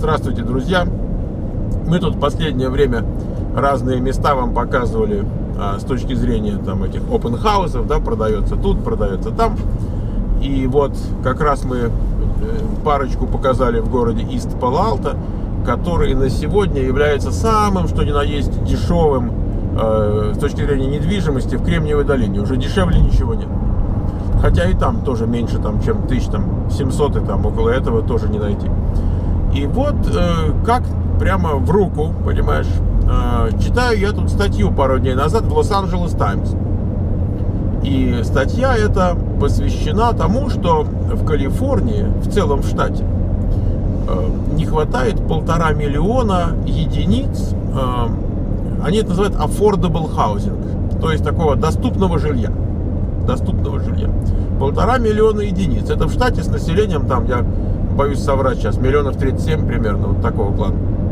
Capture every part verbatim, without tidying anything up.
Здравствуйте, друзья! Мы тут в последнее время разные места вам показывали а, с точки зрения там этих open хаусов, да, продается тут, продается там. И вот как раз мы парочку показали в городе Ист-Пало-Алто, который на сегодня является самым, что ни на есть, дешевым э, с точки зрения недвижимости в Кремниевой долине. Уже дешевле ничего нет. Хотя и там тоже меньше, там, чем тысяч семьсот, и там около этого тоже не найти. И вот э, как прямо в руку, понимаешь, э, читаю я тут статью пару дней назад в Лос-Анджелес Таймс. И статья эта посвящена тому, что в Калифорнии, в целом в штате, э, не хватает полтора миллиона единиц, э, они это называют affordable housing, то есть такого доступного жилья. доступного жилья. Полтора миллиона единиц. Это в штате с населением, там, я боюсь соврать сейчас, миллионов тридцать семь примерно, вот такого плана.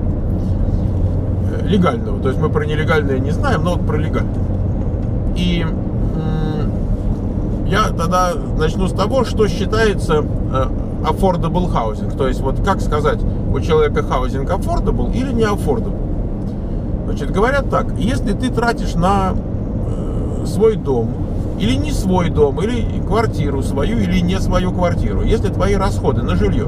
Легального. То есть мы про нелегальное не знаем, но вот про легальное. И м- я тогда начну с того, что считается э, affordable housing. То есть, вот как сказать у человека housing affordable или не affordable. Значит, говорят так, если ты тратишь на э, свой дом, или не свой дом, или квартиру свою, или не свою квартиру. Если твои расходы на жилье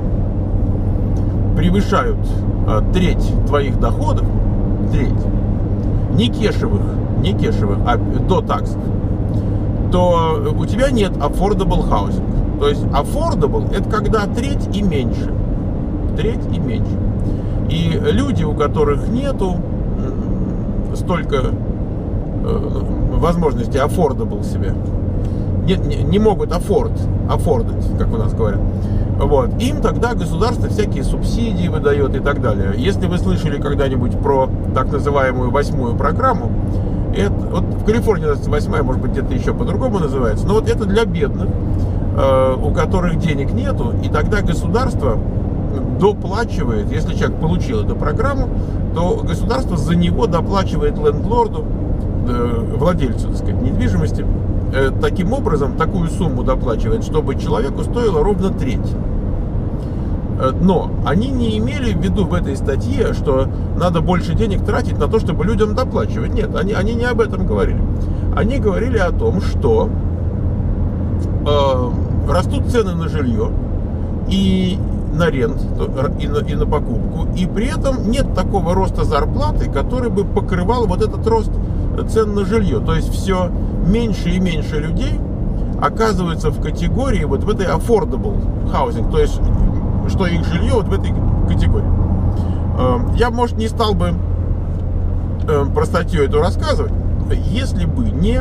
превышают а, треть твоих доходов, треть, не кешевых, не кешевых, а до таксов, то у тебя нет affordable housing. То есть affordable — это когда треть и меньше. Треть и меньше. И люди, у которых нету столько возможности affordable себе, не, не, не могут afford, affordать, как у нас говорят. Вот. Им тогда государство всякие субсидии выдает и так далее. Если вы слышали когда-нибудь про так называемую восьмую программу, это, вот в Калифорнии называется восьмая, может быть, где-то еще по-другому называется, но вот это для бедных, э, у которых денег нету, и тогда государство доплачивает, если человек получил эту программу, то государство за него доплачивает лендлорду, владельцу, так сказать, недвижимости, таким образом такую сумму доплачивает, чтобы человеку стоило ровно треть. Но они не имели в виду в этой статье, что надо больше денег тратить на то, чтобы людям доплачивать. Нет, они, они не об этом говорили. Они говорили о том, что э, растут цены на жилье и на рент, и на, и на покупку, и при этом нет такого роста зарплаты, который бы покрывал вот этот рост цен на жилье. То есть все меньше и меньше людей оказываются в категории вот в этой affordable housing, то есть что их жилье вот в этой категории. Я, может, не стал бы про статью эту рассказывать, если бы не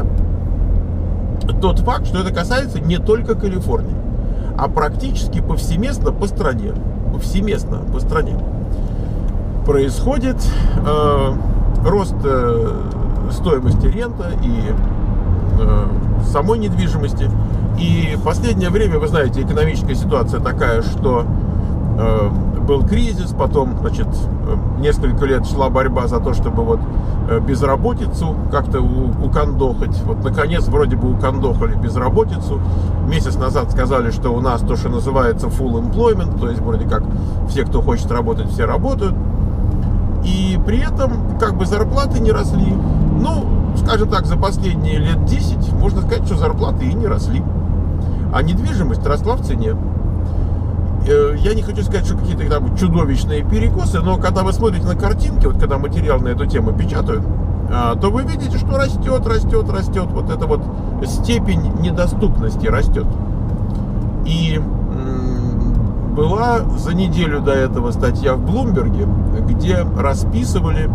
тот факт, что это касается не только Калифорнии, а практически повсеместно по стране. Повсеместно по стране происходит э, рост э, стоимости рента и э, самой недвижимости. И в последнее время, вы знаете, экономическая ситуация такая, что э, был кризис, потом, значит, несколько лет шла борьба за то, чтобы вот безработицу как-то укандохать. Вот, наконец, вроде бы укандохали безработицу. Месяц назад сказали, что у нас то, что называется full employment, то есть вроде как все, кто хочет работать, все работают. И при этом как бы зарплаты не росли. Ну, скажем так, за последние лет десять можно сказать, что зарплаты и не росли. А недвижимость росла в цене. Я не хочу сказать, что какие-то там чудовищные перекосы, но когда вы смотрите на картинки, вот когда материал на эту тему печатают, то вы видите, что растет, растет, растет. Вот эта вот степень недоступности растет. И была за неделю до этого статья в Блумберге, где расписывали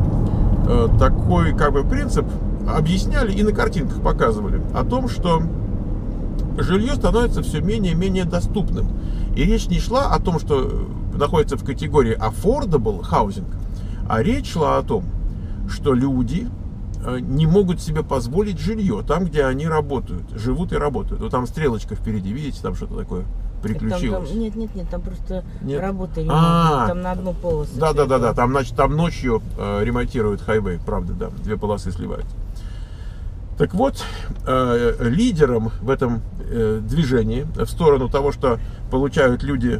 такой как бы принцип, объясняли и на картинках показывали о том, что жилье становится все менее и менее доступным. И речь не шла о том, что находится в категории affordable housing, а речь шла о том, что люди не могут себе позволить жилье там, где они работают, живут и работают. Вот там стрелочка впереди, видите, там что-то такое приключилось. Там, там, нет, нет, нет, там просто нет? работа не А, могут, там на одну полосу. Да, да, да, да, там, значит, там ночью э, ремонтируют хайвей, правда, да, две полосы сливаются. Так вот, э, лидером в этом э, движении в сторону того, что получают люди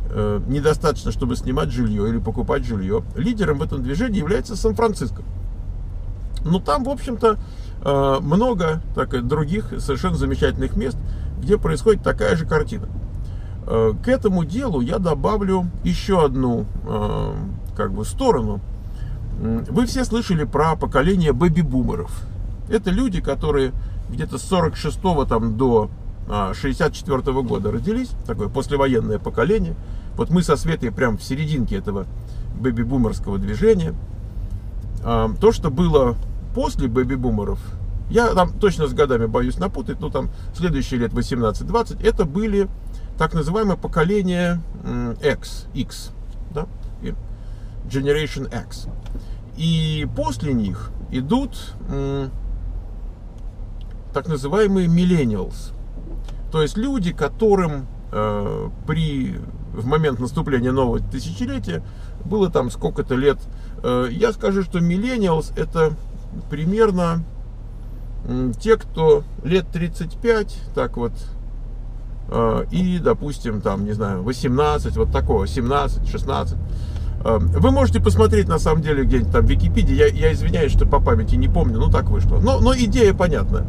э, недостаточно, чтобы снимать жилье или покупать жилье, лидером в этом движении является Сан-Франциско. Ну, там, в общем-то, э, много так, других совершенно замечательных мест, где происходит такая же картина. Э, к этому делу я добавлю еще одну э, как бы сторону. Вы все слышали про поколение бэби-бумеров. Это люди, которые где-то с сорок шестого там, до шестьдесят четвёртого года родились, такое послевоенное поколение. Вот мы со Светой прям в серединке этого бэби-бумерского движения. То, что было после бэби-бумеров, я там точно с годами боюсь напутать, но там следующие лет восемнадцать-двадцать, это были так называемое поколение X, X, да? Generation X. И после них идут м, так называемые millennials. То есть люди, которым э, при, в момент наступления нового тысячелетия было там сколько-то лет. Э, я скажу, что millennials это примерно м, те, кто лет тридцать пять, так вот, э, и, допустим, там, не знаю, восемнадцать, вот такого, семнадцать, шестнадцать. Вы можете посмотреть, на самом деле, где-нибудь там в Википедии. Я, я извиняюсь, что по памяти не помню, ну так вышло. Но, но идея понятна.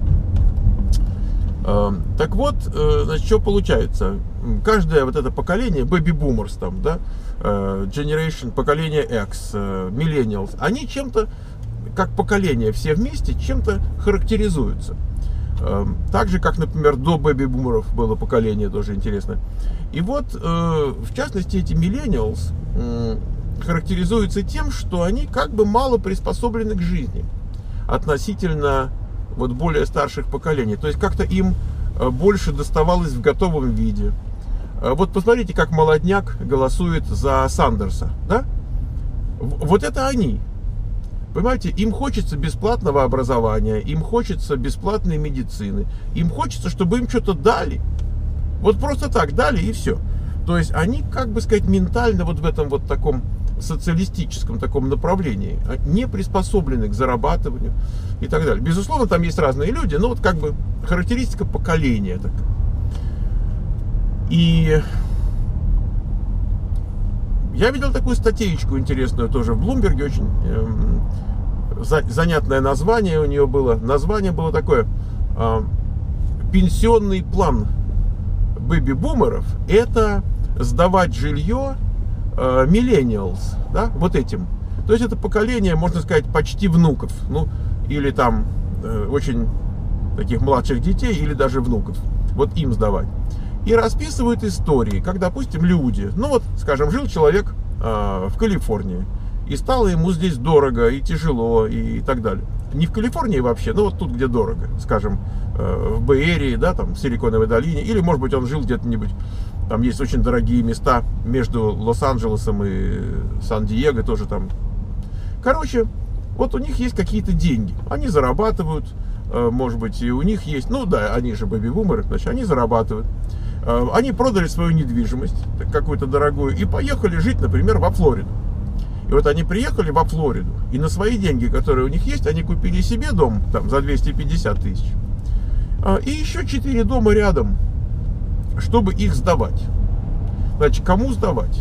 Так вот, значит, что получается? Каждое вот это поколение, baby boomers там, да, generation, поколение X, millennials, они чем-то, как поколение все вместе, чем-то характеризуются. Так же, как, например, до бэби-бумеров было поколение, тоже интересно. И вот, в частности, эти millennials характеризуются тем, что они как бы мало приспособлены к жизни относительно вот более старших поколений. То есть как-то им больше доставалось в готовом виде. Вот посмотрите, как молодняк голосует за Сандерса, да? Вот это они. Понимаете, им хочется бесплатного образования, им хочется бесплатной медицины, им хочется, чтобы им что-то дали. Вот просто так дали и все. То есть они, как бы сказать, ментально вот в этом вот таком социалистическом таком направлении не приспособлены к зарабатыванию и так далее. Безусловно, там есть разные люди, но вот как бы характеристика поколения такая. И я видел такую статейку интересную тоже в Блумберге, очень э, за, занятное название у нее было. Название было такое: э, пенсионный план бэби-бумеров – это сдавать жилье э, millennials, да, вот этим. То есть это поколение, можно сказать, почти внуков, ну, или там э, очень таких младших детей, или даже внуков. Вот им сдавать. И расписывают истории, как, допустим, люди, ну вот, скажем, жил человек э, в Калифорнии, и стало ему здесь дорого и тяжело и так далее. Не в Калифорнии вообще, но вот тут, где дорого, скажем, э, в Бэй-Эрии, да, там, в Силиконовой долине, или, может быть, он жил где-то-нибудь, там есть очень дорогие места между Лос-Анджелесом и Сан-Диего, тоже там. Короче, вот у них есть какие-то деньги, они зарабатывают, э, может быть, и у них есть, ну да, они же бэби-бумеры, значит, они зарабатывают. Они продали свою недвижимость, какую-то дорогую, и поехали жить, например, во Флориду. И вот они приехали во Флориду, и на свои деньги, которые у них есть, они купили себе дом там за двести пятьдесят тысяч. И еще четыре дома рядом, чтобы их сдавать. Значит, кому сдавать?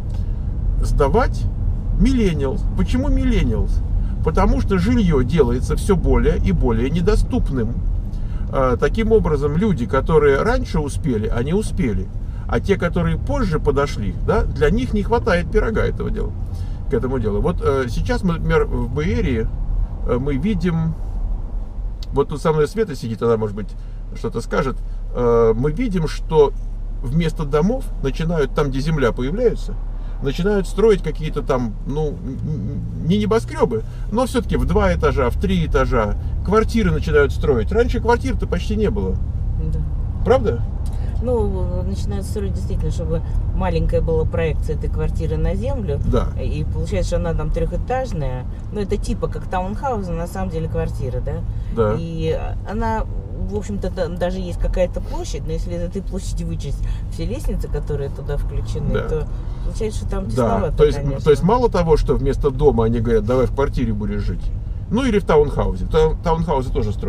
Сдавать millennials. Почему millennials? Потому что жилье делается все более и более недоступным. Таким образом, люди, которые раньше успели, они успели. А те, которые позже подошли, да, для них не хватает пирога этого дела, к этому делу. Вот э, сейчас мы, например, в Бэй-Эрии э, мы видим, вот тут со мной Света сидит, она, может быть, что-то скажет, э, мы видим, что вместо домов начинают, там, где земля появляется, начинают строить какие-то там, ну, не небоскребы, но все-таки в два этажа, в три этажа квартиры начинают строить. Раньше квартир-то почти не было. Да. Правда? Ну, начинают строить действительно, чтобы маленькая была проекция этой квартиры на землю. Да. И получается, что она там трехэтажная. Ну, это типа как таунхаус, на самом деле квартира, да? Да. И она, в общем-то, даже есть какая-то площадь, но если из этой площади вычесть все лестницы, которые туда включены, да. то получается, что там тесновато, да. То есть, конечно. то есть мало того, что вместо дома они говорят, давай в квартире будешь жить, ну или в таунхаузе. Таунхаузы тоже строят.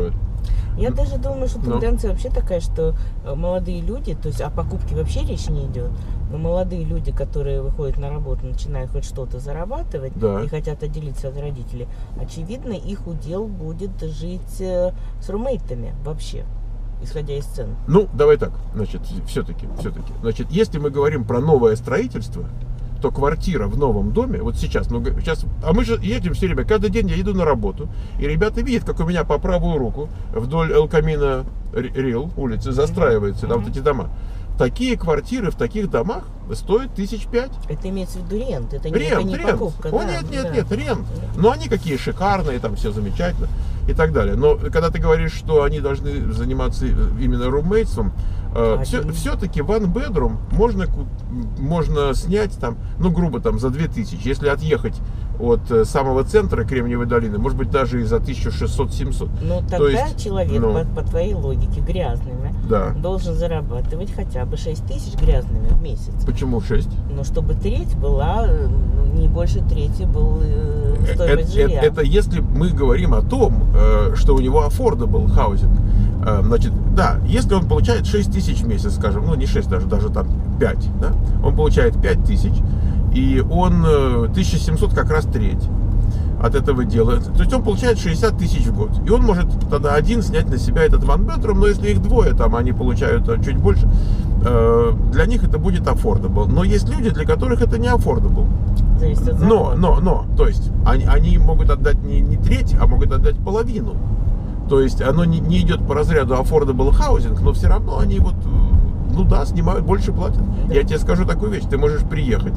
Я даже думаю, что Ну. тенденция вообще такая, что э, молодые люди, то есть о покупке вообще речь не идет, но молодые люди, которые выходят на работу, начинают хоть что-то зарабатывать Да. и хотят отделиться от родителей, очевидно, их удел будет жить э, с румейтами вообще, исходя из цен. Ну, давай так, значит, все-таки, все-таки. Значит, если мы говорим про новое строительство, то квартира в новом доме, вот сейчас, ну, сейчас, а мы же едем все время, каждый день я иду на работу, и ребята видят, как у меня по правую руку вдоль Эл Камино Рил улицы застраиваются, да, вот эти дома. Такие квартиры в таких домах стоят тысяч пять. Это имеется в виду рент, это не, это Рент, не рент. покупка. О, да, нет, нет, да. нет, рент. Но они какие шикарные, там все замечательно и так далее. Но когда ты говоришь, что они должны заниматься именно румейтством, э, все, Один. все-таки one bedroom можно, ку- можно снять там, ну, грубо там за две тысячи. Если отъехать от э, самого центра Кремниевой долины, может быть, даже и за тысячу шестьсот - семьсот. Ну тогда То есть, человек, ну, по, по твоей логике, грязными, Да. должен зарабатывать хотя бы шесть тысяч грязными в месяц. Почему шесть? Но чтобы треть была, э, не больше трети был э, стоимость Это, жилья. это если мы говорим о том, э, что у него affordable housing. Э, Значит, да, если он получает шесть тысяч в месяц, скажем, ну не шесть даже, даже там пять, да, он получает пять тысяч, и он э, тысяча семьсот как раз треть от этого делает. То есть он получает шестьдесят тысяч в год. И он может тогда один снять на себя этот one bedroom, но если их двое, там они получают э, чуть больше, э, для них это будет affordable. Но есть люди, для которых это не affordable. Зависит от Но, заработка. но, но, то есть они, они могут отдать не, не треть, а могут отдать половину. То есть оно не, не идет по разряду affordable housing, но все равно они вот, э, ну да, снимают, больше платят. Да. Я тебе скажу такую вещь, ты можешь приехать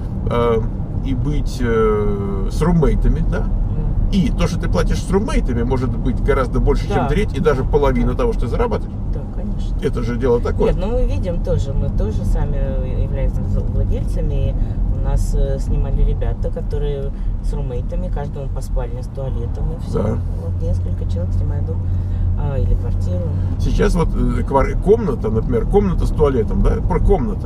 э, и быть э, с румейтами, да? М. И то, что ты платишь с румейтами, может быть гораздо больше, Да. чем треть, и даже половина того, что ты зарабатываешь. Да, конечно. Это же дело такое. Нет, ну мы видим тоже, мы тоже сами являемся владельцами. И у нас э, снимали ребята, которые с румейтами, каждому по спальне с туалетом и все. Да. Вот несколько человек снимают дом а, или квартиру. Сейчас вот э, квар- комната, например, комната с туалетом, да, про комната,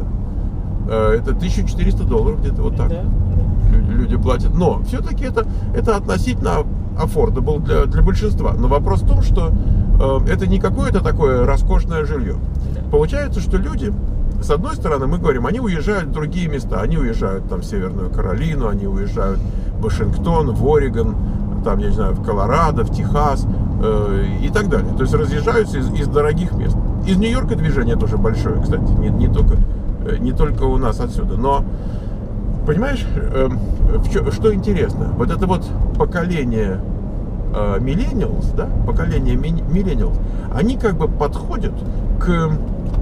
э, это тысяча четыреста долларов где-то вот так. Да, да. Люди, люди платят. Но все-таки это, это относительно affordable для, для большинства. Но вопрос в том, что э, это не какое-то такое роскошное жилье. Да. Получается, что люди, с одной стороны, мы говорим, они уезжают в другие места. Они уезжают там в Северную Каролину, они уезжают в Вашингтон, в Орегон, там, я не знаю, в Колорадо, в Техас э, и так далее. То есть разъезжаются из, из дорогих мест. Из Нью-Йорка движение тоже большое, кстати, не, не, только, э, не только у нас отсюда. Но, понимаешь, э, в чё- что интересно, вот это вот поколение э, millennials, да, поколение ми- millennials, они как бы подходят к м,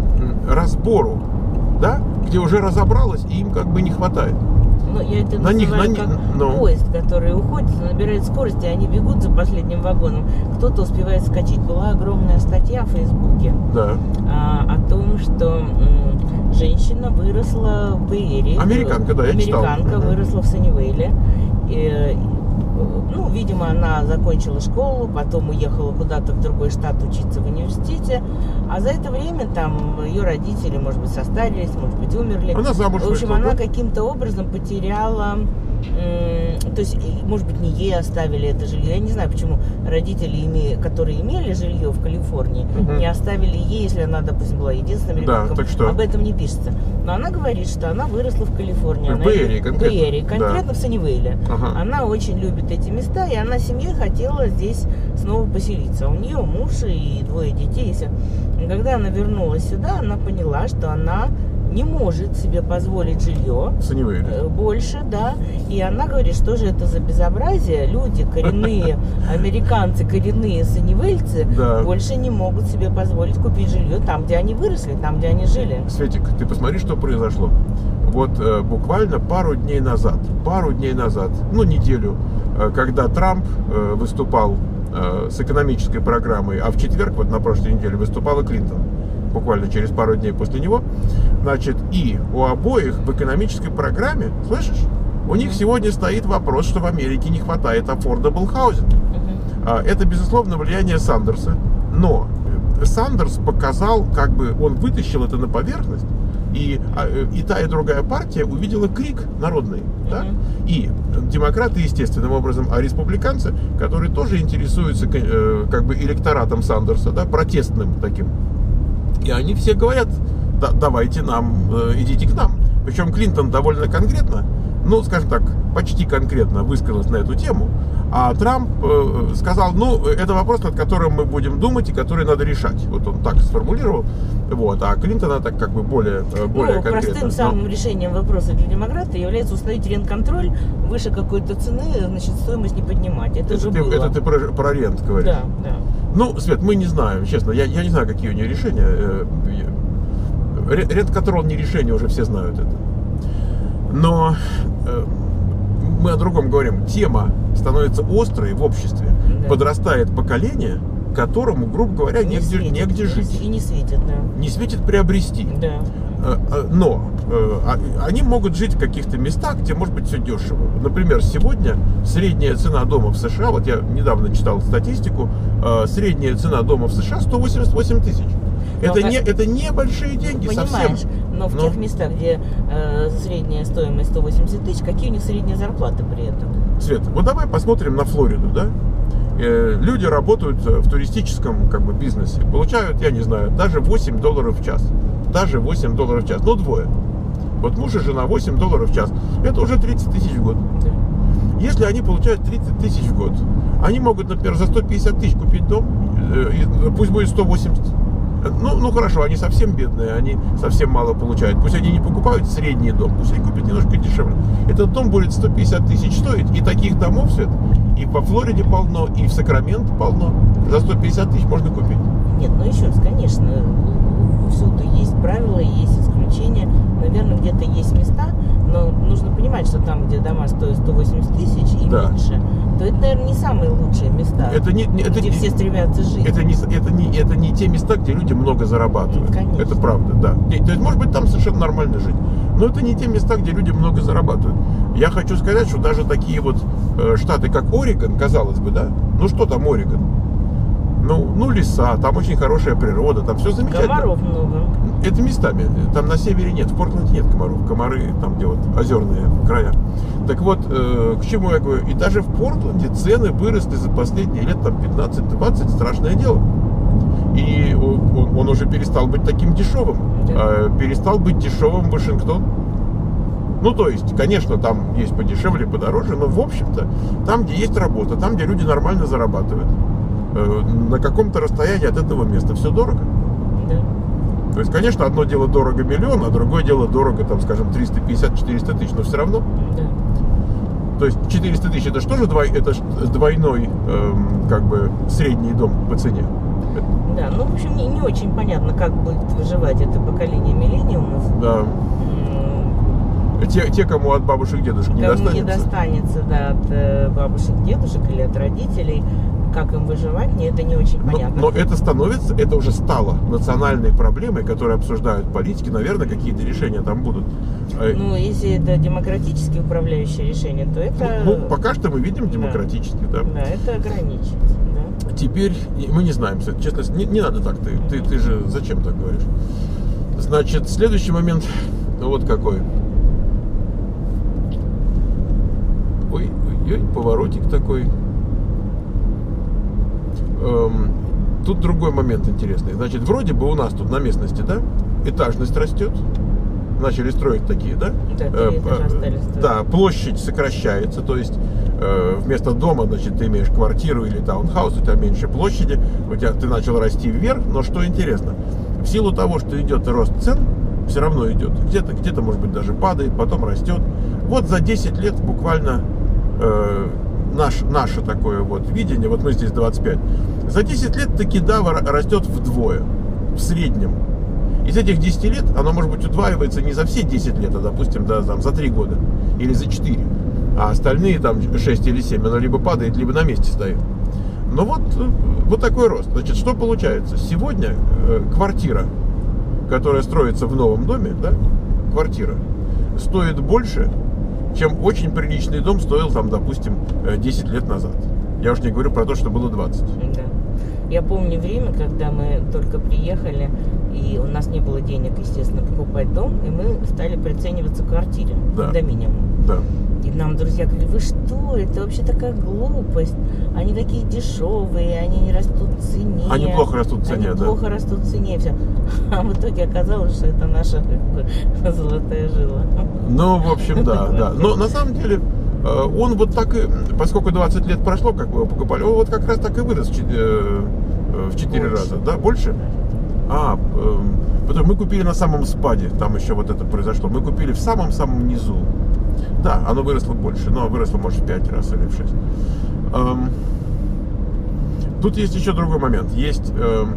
разбору, да, где уже разобралось, и им как бы не хватает. Ну, я это На них- называю на как них- ну. поезд, который уходит, набирает скорость, и они бегут за последним вагоном. Кто-то успевает скачать. Была огромная статья в Фейсбуке Да. а, о том, что м, женщина выросла в Бэй-Эрии. Американка, да, я читал. Американка Мгм. выросла в Саннивейле. И, ну, видимо, она закончила школу, потом уехала куда-то в другой штат учиться в университете. А за это время там ее родители, может быть, состарились, может быть, умерли. Она замуж В общем, вышла, она да? каким-то образом потеряла, м, то есть, и, может быть, не ей оставили это жилье. Я не знаю, почему родители, име- которые имели жилье в Калифорнии, Мгм. не оставили ей, если она, допустим, была единственным Да, ребенком. так что? Об этом не пишется. Но она говорит, что она выросла в Калифорнии. В Она- Бэй-Эрии конкретно? В Бэй-Эрии, конкретно Да. в Саннивейле. Ага. Она очень любит эти места, и она с семьей хотела здесь снова поселиться. У нее муж и двое детей. и всё. И когда она вернулась сюда, она поняла, что она не может себе позволить жилье В Саннивейле. э, больше, да. И она говорит, что же это за безобразие. Люди, коренные американцы, коренные саннивельцы, Да. больше не могут себе позволить купить жилье там, где они выросли, там, где они жили. Светик, ты посмотри, что произошло. Вот э, буквально пару дней назад, пару дней назад, ну неделю, э, когда Трамп э, выступал э, с экономической программой, а в четверг, вот на прошлой неделе, выступала Клинтон, буквально через пару дней после него, значит, и у обоих в экономической программе, слышишь, у них сегодня стоит вопрос, что в Америке не хватает affordable housing. Мгм. А, Это, безусловно, влияние Сандерса. Но э, Сандерс показал, как бы он вытащил это на поверхность И, и та, и другая партия увидела крик народный. Да? И демократы, естественным образом, а республиканцы, которые тоже интересуются как бы электоратом Сандерса, да, протестным таким. И они все говорят: да, давайте нам, идите к нам. Причем Клинтон довольно конкретно, ну, скажем так, почти конкретно высказалась на эту тему. А Трамп э, сказал: ну, это вопрос, над которым мы будем думать и который надо решать. Вот он так сформулировал. Вот. А Клинтон, она так как бы более, более ну, конкретно. Простым самым Но... решением вопроса для демократа является установить рент-контроль, выше какой-то цены, значит, стоимость не поднимать. Это, это же ты, было. Это ты про, про рент говоришь? Да, да. Ну, Свет, мы не знаем, честно. Я, я не знаю, какие у нее решения. Рент-контроль не решение, уже все знают это. Но э, мы о другом говорим. Тема становится острой в обществе. Да. Подрастает поколение, которому, грубо говоря, не негде, светит, негде жить. И не светит, да. Не светит приобрести. Да. Но они могут жить в каких-то местах, где может быть все дешево. Например, сегодня средняя цена дома в США, вот я недавно читал статистику, средняя цена дома в США сто восемьдесят восемь тысяч. Это, но, не, это не большие деньги. Понимаешь, совсем. Но в но... тех местах, где э, средняя стоимость сто восемьдесят тысяч, какие у них средние зарплаты при этом? Свет, вот давай посмотрим на Флориду, да? Э, люди работают в туристическом как бы бизнесе, получают, я не знаю, даже восемь долларов в час. Даже восемь долларов в час. Ну, двое. Вот муж и жена, восемь долларов в час. Это уже тридцать тысяч в год. Да. Если они получают тридцать тысяч в год, они могут, например, за сто пятьдесят тысяч купить дом, э, пусть будет сто восемьдесят. Ну, ну хорошо, они совсем бедные, они совсем мало получают. Пусть они не покупают средний дом, пусть они купят немножко дешевле. Этот дом будет сто пятьдесят тысяч стоить. И таких домов, Свет, и по Флориде полно, и в Сакраменто полно. За сто пятьдесят тысяч можно купить. Нет, ну еще раз, конечно, всюду есть правила, есть исключения. Наверное, где-то есть места, но нужно понимать, что там, где дома стоят сто восемьдесят тысяч и да. меньше, то это, наверное, не самые лучшие места, это не, не, это где не, все стремятся жить. Это не, это, не, это не те места, где люди много зарабатывают. Конечно. Это правда, да. То есть, может быть, там совершенно нормально жить. Но это не те места, где люди много зарабатывают. Я хочу сказать, что даже такие вот э, штаты, как Орегон, казалось бы, да? Ну что там Орегон? Ну, ну, леса, там очень хорошая природа, там все замечательно. Комаров много. Это местами. Там на севере нет, в Портленде нет комаров. Комары там, где вот озерные края. Так вот, э, к чему я говорю? И даже в Портленде цены выросли за последние лет там пятнадцать-двадцать, страшное дело. И он, он уже перестал быть таким дешевым. Да. Э, перестал быть дешевым Вашингтон. Ну, то есть, конечно, там есть подешевле, подороже, но, в общем-то, там, где есть работа, там, где люди нормально зарабатывают, на каком-то расстоянии от этого места все дорого. Да. То есть, конечно, одно дело дорого миллион, а другое дело дорого, там, скажем, триста пятьдесят - четыреста тысяч, но все равно. Да. То есть четыреста тысяч это что же двой, это двойной эм, как бы средний дом по цене. Да, ну в общем не, не очень понятно, как будет выживать это поколение миллениумов. Да. Те, те, кому от бабушек, дедушек не кому достанется. не достанется, да, от э, бабушек, дедушек или от родителей, как им выживать, мне это не очень понятно. Но, но это становится, это уже стало национальной проблемой, которую обсуждают политики, наверное, какие-то решения там будут. Ну, если это демократически управляющее решение, то это... Ну, ну пока что мы видим демократически, да. Да, да, это ограничит, да. Теперь мы не знаем, честно, не, не надо так, ты, ты, ты же зачем так говоришь? Значит, следующий момент, вот какой. Ой, ой, ой, поворотик такой. Эм, тут другой момент интересный. Значит, вроде бы у нас тут на местности, да, этажность растет. Начали строить такие, да? Да, э, э, да, площадь сокращается, то есть э, вместо дома, значит, ты имеешь квартиру или таунхаус, у тебя меньше площади, у тебя ты начал расти вверх, но что интересно, в силу того, что идет рост цен, все равно идет. Где-то, где-то, может быть, даже падает, потом растет. Вот за десять лет буквально э, наш, наше такое вот видение, вот мы здесь двадцать пять, за десять лет таки, да, растет вдвое, в среднем. Из этих десяти лет оно, может быть, удваивается не за все десять лет, а, допустим, да, там, за три года или за четыре. А остальные там шесть или семь, оно либо падает, либо на месте стоит. Но вот, вот такой рост. Значит, что получается? Сегодня э, квартира, которая строится в новом доме, да, квартира, стоит больше, чем очень приличный дом стоил, там, допустим, десять лет назад. Я уж не говорю про то, что было двадцать. Да. Я помню время, когда мы только приехали, и у нас не не было денег, естественно, покупать дом, и мы стали прицениваться к квартире, Да. до минимума. Да. И нам друзья говорили: вы что, это вообще такая глупость, они такие дешевые, они не растут в цене. Они плохо растут в цене, они да. плохо растут в цене, все. А в итоге оказалось, что это наша как бы золотая жила. Ну, в общем, да, да. Но на самом деле э, он вот так и, поскольку двадцать лет прошло, как мы его покупали, он вот как раз так и вырос в четыре, э, в четыре раза, да, больше? А, э, потому мы купили на самом спаде, там еще вот это произошло. Мы купили в самом-самом низу. Да, оно выросло больше, но выросло, может, в пять раз или в шесть. Эм, тут есть еще другой момент. Есть, эм,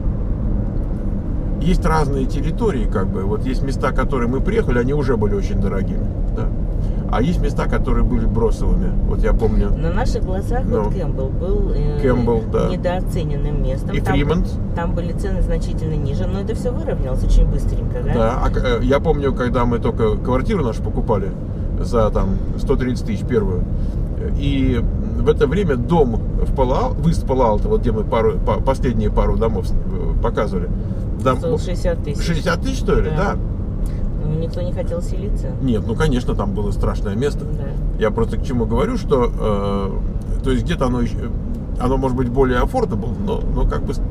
есть разные территории, как бы. Вот есть места, которые мы приехали, они уже были очень дорогими, да? А есть места, которые были бросовыми. Вот я помню. На наших глазах Ну. вот Кэмпбелл был э, Кэмпбелл, да. недооцененным местом. И Там- Фримонт. Там были цены значительно ниже, но это все выровнялось очень быстренько, да? Да, а к- э, я помню, когда мы только квартиру нашу покупали за там сто тридцать тысяч первую, и в это время дом в Палаал, в Ист Палаал-то, вот где мы пару, по- последние пару домов э, показывали, дом, Стоил шестьдесят тысяч. шестьдесят тысяч, что ли, да? Да. Ну, никто не хотел селиться. Нет, ну конечно, там было страшное место. Да. Я просто к чему говорю, что э, то есть где-то оно еще, оно может быть более affordable, но, но как бы с-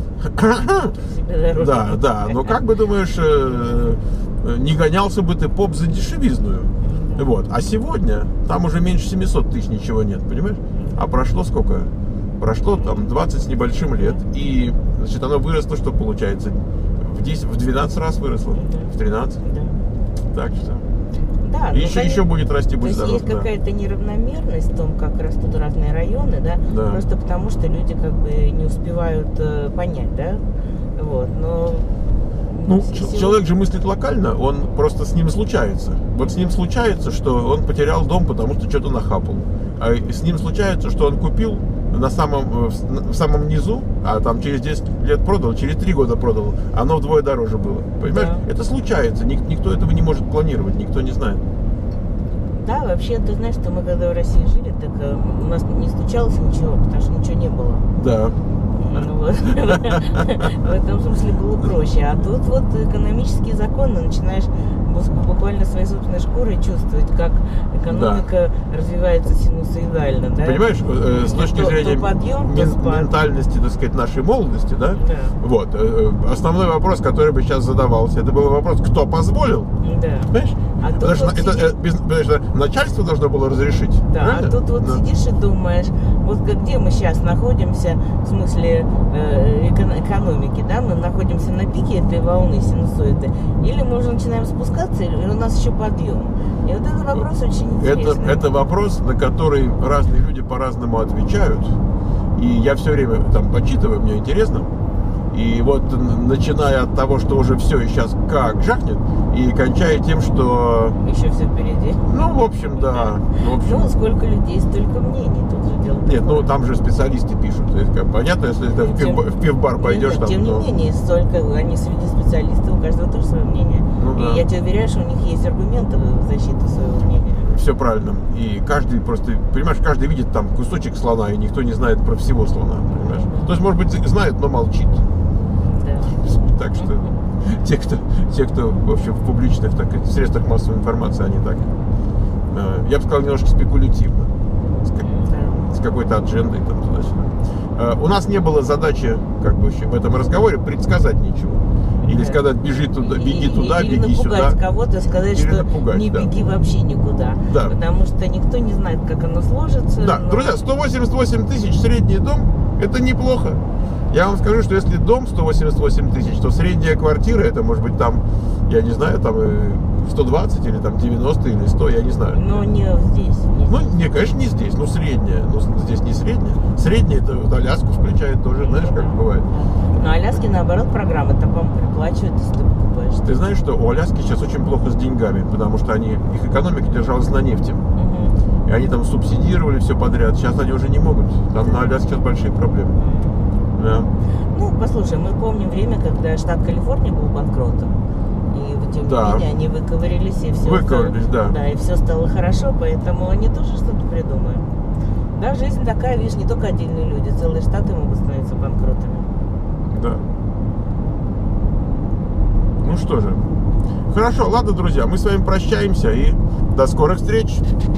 Себе дороже. да, да, но как бы думаешь, э, не гонялся бы ты поп за дешевизную. Вот. А сегодня там уже меньше семисот тысяч ничего нет, понимаешь? А прошло сколько? Прошло там двадцать с небольшим лет, и значит оно выросло, что получается? В десять, в двенадцать раз выросло, в тринадцать. Да. Так что. Да, И ну, еще, конечно, еще будет расти, то будет есть здоров. есть Да. какая-то неравномерность в том, как растут разные районы, да? Да. Просто потому, что люди как бы не успевают э, понять, да? Вот, но... Ну, с- ч- сего- человек же мыслит локально, он просто с ним случается. Вот с ним случается, что он потерял дом, потому что что-то нахапал. А с ним случается, что он купил на самом, э, в с- в самом низу, а там через десять лет продал, через три года продал, оно вдвое дороже было. Понимаешь? Да. Это случается, ник- никто этого не может планировать, никто не знает. Да, вообще, ты знаешь, что мы когда в России жили, так э, у нас не случалось ничего, потому что ничего не было. Да. Ну, вот. В этом смысле было проще. А тут вот экономические законы начинаешь бус- буквально своей собственной шкурой чувствовать, как экономика развивается синусоидально. Да? Понимаешь, э, с точки То- то зрения подъем, то мен- спад. ментальности, так сказать, нашей молодости, да? Да. Вот. э, э, Основной вопрос, который бы сейчас задавался, это был вопрос, кто позволил? Да. Понимаешь? А тут Потому что вот это, сидишь- э, без- потому что начальство должно было разрешить. Да, правильно? а тут вот Да. сидишь и думаешь, вот как- где мы сейчас находимся, в смысле э, эко- экономики, да, мы находимся на пике этой волны синусоиды, или мы уже начинаем спускаться, или у нас еще подъем. И вот этот вопрос очень Это, интересный. это вопрос, на который разные люди по-разному отвечают. И я все время там почитываю, мне интересно. И вот н- начиная от того, что уже все и сейчас как жахнет, и кончая тем, что, Еще все впереди. ну, в общем, да. В общем, Ну, сколько людей, столько мнений, тут же дело нет, ну такое. там же специалисты пишут. То есть, как, понятно, если ты в, Тем- пивбар, в пивбар пойдешь, Нет, там, тем ну, не менее, столько, они среди специалистов, у каждого тоже свое мнение. Ну, да. И я тебе уверяю, что у них есть аргументы в защиту своего мнения. все правильно. И каждый просто, понимаешь, каждый видит там кусочек слона, и никто не знает про всего слона, понимаешь? То есть, может быть, знает, но молчит. Да. Так что те, кто, те, кто в общем в публичных так, сказать, средствах массовой информации, они так, э, я бы сказал, немножко спекулятивно, с, как- Да. с какой-то аджендой там туда-сюда. Э, у нас не было задачи, как бы в этом разговоре, предсказать ничего. Или Да. сказать, беги туда, И- беги и- туда, или беги напугать сюда. кого-то, сказать, Или что напугать, не да. беги вообще никуда. Да. Потому что никто не знает, как оно сложится. Да, но- друзья, сто восемьдесят восемь тысяч средний дом, это неплохо. Я вам скажу, что если дом сто восемьдесят восемь тысяч, то средняя квартира, это может быть там, я не знаю, там э, сто двадцать или там девяносто или сто, я не знаю. Но не здесь. не Ну, здесь. не, конечно, не здесь, но средняя. Но здесь не средняя. Средняя это вот Аляску включает тоже, знаешь, как бывает. Но Аляски, наоборот, программы там, по-моему, приплачивают, если ты покупаешь. Ты знаешь, что у Аляски сейчас очень плохо с деньгами, потому что они, их экономика держалась на нефти. Мгм. И они там субсидировали все подряд. Сейчас они уже не могут. Там на Аляске сейчас большие проблемы. Да. Ну, послушай, мы помним время, когда штат Калифорния был банкротом. И вот, тем не Да. менее они выковырились, и все Выковырились, да. Да, и все стало хорошо, поэтому они тоже что-то придумают. Да, жизнь такая, видишь, не только отдельные люди, целые штаты могут становиться банкротами. Да. что же, хорошо, ладно, друзья, мы с вами прощаемся и до скорых встреч.